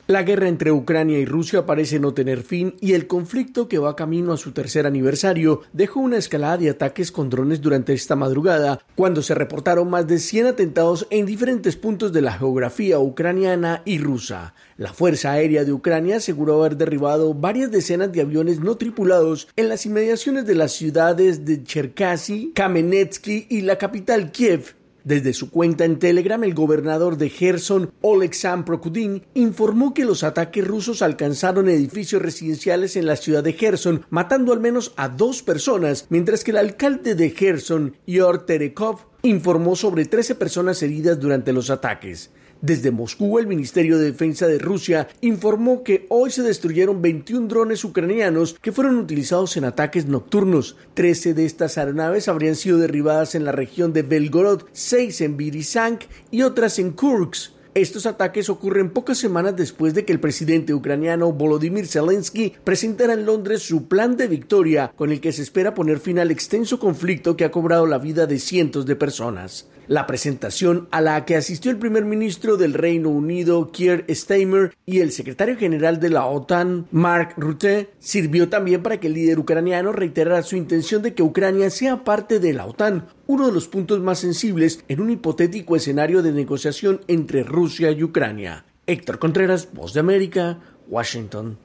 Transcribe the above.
La guerra entre Ucrania y Rusia parece no tener fin y el conflicto, que va camino a su tercer aniversario, dejó una escalada de ataques con drones durante esta madrugada, cuando se reportaron más de 100 atentados en diferentes puntos de la geografía ucraniana y rusa. La Fuerza Aérea de Ucrania aseguró haber derribado varias decenas de aviones no tripulados en las inmediaciones de las ciudades de Cherkasy, Kamenetsky y la capital Kiev. Desde su cuenta en Telegram, el gobernador de Gerson, Oleksandr Prokudin, informó que los ataques rusos alcanzaron edificios residenciales en la ciudad de Gerson, matando al menos a 2 personas, mientras que el alcalde de Gerson, Igor Terekov, informó sobre 13 personas heridas durante los ataques. Desde Moscú, el Ministerio de Defensa de Rusia informó que hoy se destruyeron 21 drones ucranianos que fueron utilizados en ataques nocturnos. 13 de estas aeronaves habrían sido derribadas en la región de Belgorod, 6 en Berisansk y otras en Kursk. Estos ataques ocurren pocas semanas después de que el presidente ucraniano Volodymyr Zelensky presentara en Londres su plan de victoria, con el que se espera poner fin al extenso conflicto que ha cobrado la vida de cientos de personas. La presentación, a la que asistió el primer ministro del Reino Unido, Keir Starmer, y el secretario general de la OTAN, Mark Rutte, sirvió también para que el líder ucraniano reiterara su intención de que Ucrania sea parte de la OTAN, uno de los puntos más sensibles en un hipotético escenario de negociación entre Rusia y Ucrania. Héctor Contreras, Voz de América, Washington.